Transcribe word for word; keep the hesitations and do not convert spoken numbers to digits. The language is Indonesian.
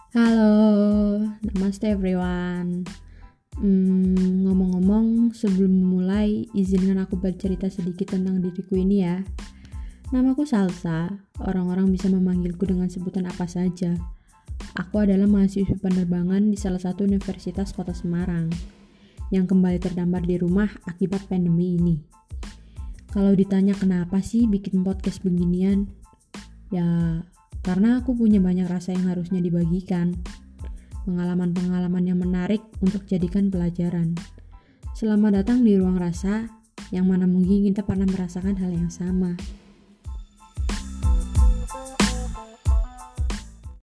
Halo, namaste everyone. Hmm, ngomong-ngomong, sebelum mulai, izinkan aku bercerita sedikit tentang diriku ini ya. Namaku Salsa, orang-orang bisa memanggilku dengan sebutan apa saja. Aku adalah mahasiswi penerbangan di salah satu universitas kota Semarang, yang kembali terdampar di rumah akibat pandemi ini. Kalau ditanya kenapa sih bikin podcast beginian? Ya, karena aku punya banyak rasa yang harusnya dibagikan. Pengalaman-pengalaman yang menarik untuk jadikan pelajaran. Selamat datang di ruang rasa, yang mana mungkin kita pernah merasakan hal yang sama.